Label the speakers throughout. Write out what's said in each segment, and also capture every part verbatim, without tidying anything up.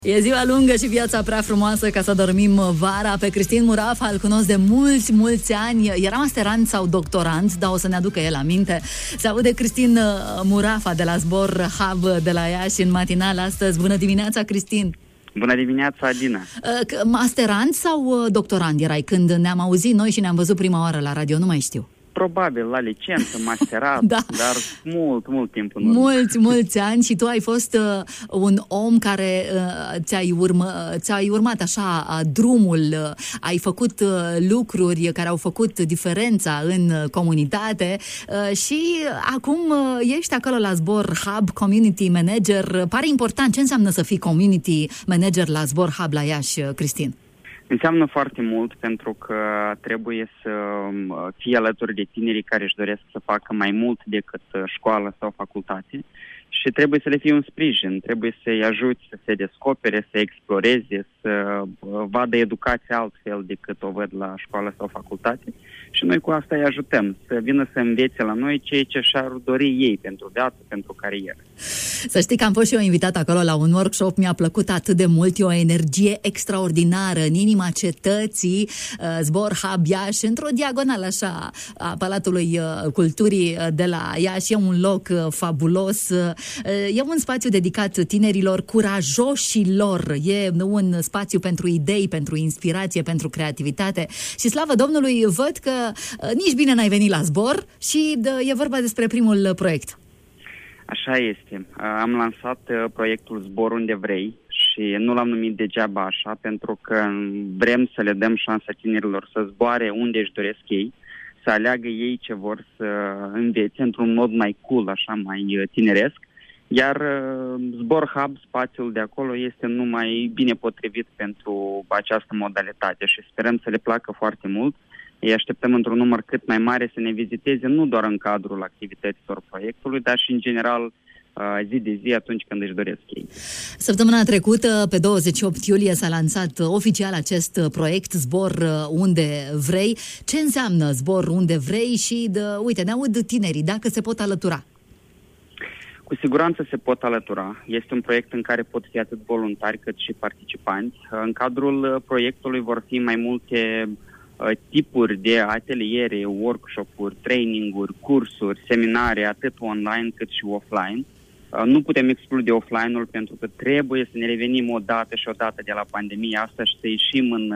Speaker 1: E ziua lungă și viața prea frumoasă ca să dormim vara. Pe Cristin Murafa îl cunosc de mulți, mulți ani. Era masterand sau doctorand, dar o să ne aducă el aminte. Se aude Cristin Murafa de la Zbor Hub de la Iași în matinal astăzi. Bună dimineața, Cristin!
Speaker 2: Bună dimineața, Adina!
Speaker 1: Masterand sau doctorand erai când ne-am auzit noi și ne-am văzut prima oară la radio? Nu mai știu.
Speaker 2: Probabil la licență, masterat,
Speaker 1: da.
Speaker 2: Dar mult, mult timp în urmă.
Speaker 1: Mulți, mulți ani și tu ai fost uh, un om care uh, ți-ai, urmă, ți-ai urmat așa uh, drumul, uh, ai făcut uh, lucruri care au făcut diferența în uh, comunitate uh, și acum uh, ești acolo la Zbor Hub, Community Manager. Pare important. Ce înseamnă să fii Community Manager la Zbor Hub la Iași, Cristin?
Speaker 2: Înseamnă foarte mult pentru că trebuie să fie alături de tinerii care își doresc să facă mai mult decât școală sau facultate și trebuie să le fie un sprijin, trebuie să-i ajuți să se descopere, să exploreze, să vadă educația altfel decât o văd la școală sau facultate și noi cu asta îi ajutăm să vină să învețe la noi ceea ce și-ar dori ei pentru viață, pentru carieră.
Speaker 1: Să știi că am fost și eu invitat acolo la un workshop, mi-a plăcut atât de mult, e o energie extraordinară în inima cetății, Zbor Hub Iași, într-o diagonală așa a Palatului Culturii de la Iași. E un loc fabulos, e un spațiu dedicat tinerilor curajoșilor, e un spațiu pentru idei, pentru inspirație, pentru creativitate și slavă Domnului, văd că nici bine n-ai venit la Zbor și e vorba despre primul proiect.
Speaker 2: Așa este. Am lansat proiectul Zbor unde vrei și nu l-am numit degeaba așa, pentru că vrem să le dăm șansa tinerilor să zboare unde își doresc ei, să aleagă ei ce vor să învețe într-un mod mai cool, așa, mai tineresc. Iar Zbor Hub, spațiul de acolo, este numai bine potrivit pentru această modalitate și sperăm să le placă foarte mult. Îi așteptăm într-un număr cât mai mare să ne viziteze, nu doar în cadrul activităților proiectului, dar și în general zi de zi atunci când își doresc ei.
Speaker 1: Săptămâna trecută, pe douăzeci și opt iulie, s-a lansat oficial acest proiect Zbor unde vrei. Ce înseamnă Zbor unde vrei și, de, uite, ne aud tinerii, dacă se pot alătura?
Speaker 2: Cu siguranță se pot alătura. Este un proiect în care pot fi atât voluntari cât și participanți. În cadrul proiectului vor fi mai multe tipuri de ateliere, workshop-uri, training-uri, cursuri, seminare, atât online cât și offline. Nu putem exclude offline-ul pentru că trebuie să ne revenim o dată și o dată de la pandemie asta și să ieșim în,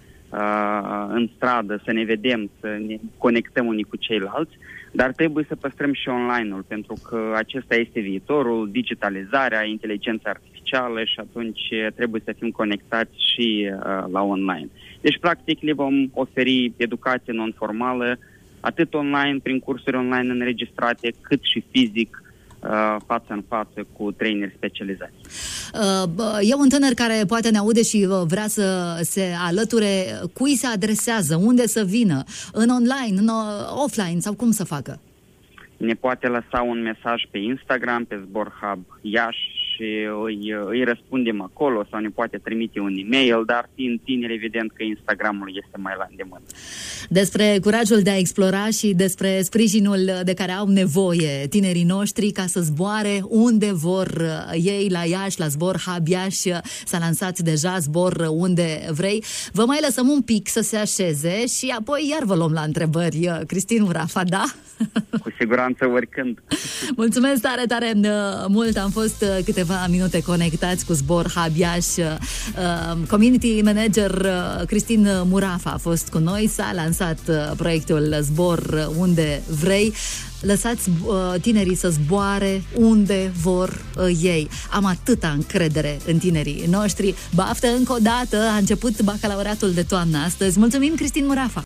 Speaker 2: în stradă, să ne vedem, să ne conectăm unii cu ceilalți, dar trebuie să păstrăm și online-ul pentru că acesta este viitorul, digitalizarea, inteligența artificială și atunci trebuie să fim conectați și uh, la online. Deci, practic, le vom oferi educație non-formală, atât online, prin cursuri online înregistrate, cât și fizic, uh, față în față, cu traineri specializați.
Speaker 1: Uh, e un tânăr care poate ne aude și vrea să se alăture. Cui se adresează? Unde să vină? În online, în offline sau cum să facă?
Speaker 2: Ne poate lăsa un mesaj pe Instagram, pe Zbor Hub Iași și îi, îi răspundem acolo sau ne poate trimite un e-mail, dar fiind tineri, evident că Instagramul este mai la îndemână.
Speaker 1: Despre curajul de a explora și despre sprijinul de care au nevoie tinerii noștri ca să zboare unde vor ei la Iași, la Zbor Hub Iași. S-a lansat deja Zbor unde vrei. Vă mai lăsăm un pic să se așeze și apoi iar vă luăm la întrebări. Cristin Murafa, da?
Speaker 2: Cu siguranță, oricând.
Speaker 1: Mulțumesc tare, tare mult. Am fost câteva minute conectați cu Zbor Hub Iași. Community Manager Cristin Murafa a fost cu noi. S-a lansat proiectul Zbor unde vrei. Lăsați uh, tinerii să zboare unde vor uh, ei. Am atâta încredere în tinerii noștri. Baftă încă o dată, a început bacalaureatul de toamnă astăzi. Mulțumim, Cristin Murafa!